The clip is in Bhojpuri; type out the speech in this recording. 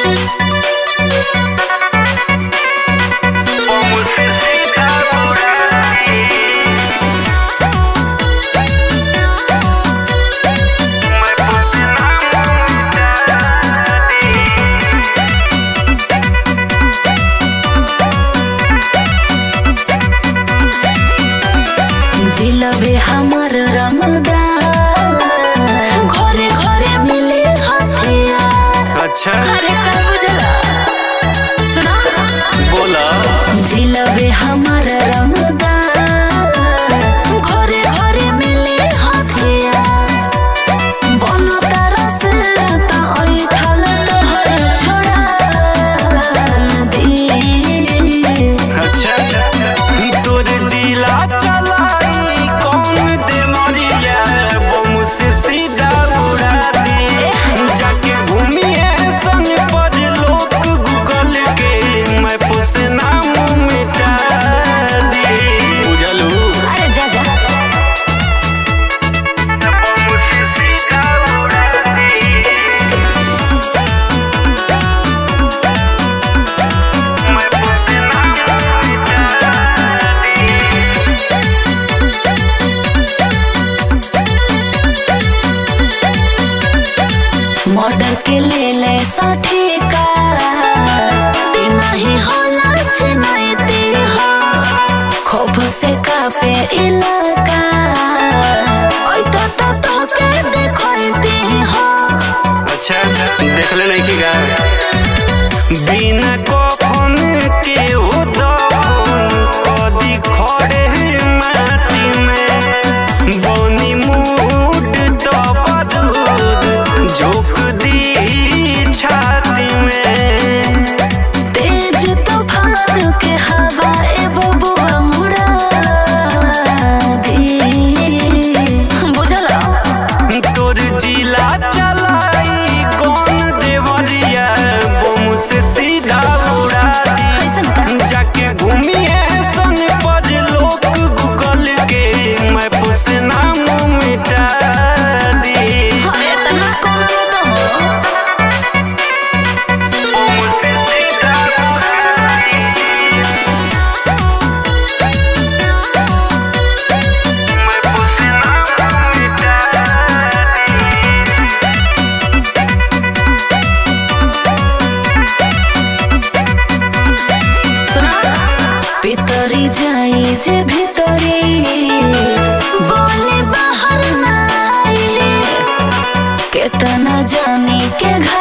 जिलबे हमर रंगदार घरे घरे मिले हथियार। अच्छा अरे का बुझला सुना बोला। जिलबे हमर रंगदार घरे घरे मिले हथियार। बनो तरस त ओइ ठाल तोहर छोड़ा दे। अच्छा तोर जिला चलाई कौन दे मरिया बम से सीधा उड़ा दे। जाके घूमिए संग पर लोग गूगल के मैप से नाम मिटा दे। बुझलू अरे जा जा बम से सीधा उड़ा दे। मैप से नाम मिटा दे। मर्डर के ले ले सठिका बिना ही होला चिनाइती हो। खौफ से कापे इलाका ओइ तो के देखैती हो। अच्छा देखले नहीं की गा बिना कफन के हो दफन कदी खड़े माटी में। बनी मूड तो बदूद झोंक दी छाती में। तेज तूफान के हवा ए बबुआ मुड़ा दी। बुझला तोर जिला चलाई कौन देवरिया बम से सीधा उड़ा दी। कैसन का जाके घूमिए संग पर लोग गूगल के मैप से नाम मिटा दी। अरे तना कौन तो बम से सीधा उड़ा दी। मैप से नाम मिटा सुना भीतरी जाई जे भीतरी बोले बाहर ना आइले। केतना जानी के घर